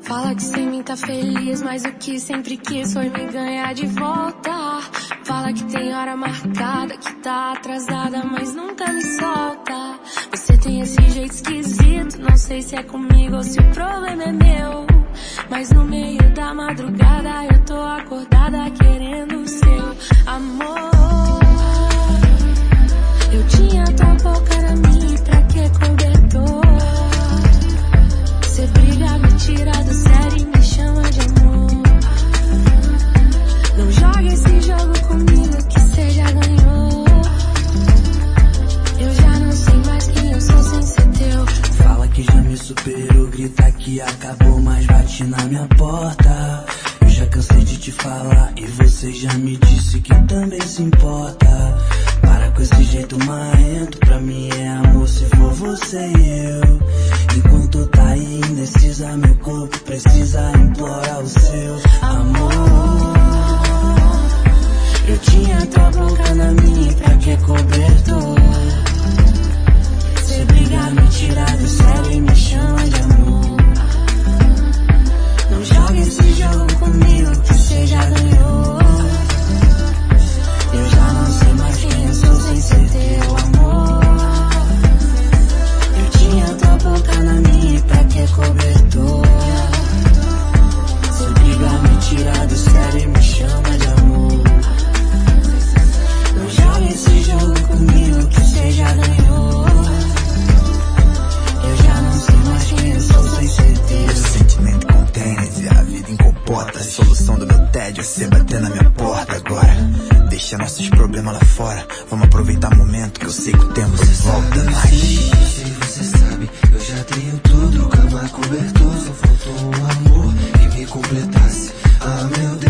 Fala que sem mim tá feliz, mas o que sempre quis foi me ganhar de volta. Fala que tem hora marcada, que tá atrasada, mas nunca me solta. Você tem esse jeito esquisito, não sei se é comigo ou se o problema é meu. Mas no meio da madrugada eu tô acordada querendo o seu amor. Eu tinha tua boca na minha, pra que cobertor? Cê briga, me tira do sério e me chama de amor. Não joga esse jogo comigo que cê já ganhou. Eu já não sei mais quem eu sou sem ser teu. Fala que já me superou, grita que acabou, mas bate na minha porta. Eu já cansei de te falar e você já me disse que também se importa. Para com esse jeito marrento, pra mim é amor se for você e eu. Enquanto tá aí indecisa, meu corpo precisa implorar o seu amor. Eu tinha tua boca na minha, pra que cobertor? Cê briga, me tira do sério e me chama de amor. Não joga esse jogo comigo que cê já ganhou. Eu já não sei mais quem eu sou sem ser teu amor. Eu tinha tua boca na minha, pra que cobertor? Cê briga, me tira do sério e me chama de amor. Não joga esse jogo comigo que cê já ganhou. Eu já não sei mais quem eu sou sem ser teu. O sentimento contém, e a vida em compota. A solução do meu tédio é cê bater na minha porta agora. Deixa nossos problemas lá fora. Vamos aproveitar o momento que eu sei que o tempo não volta mais. Se você sabe, eu já tenho tudo. Cama, cobertor, só faltou um amor que me completasse. Ah, meu Deus.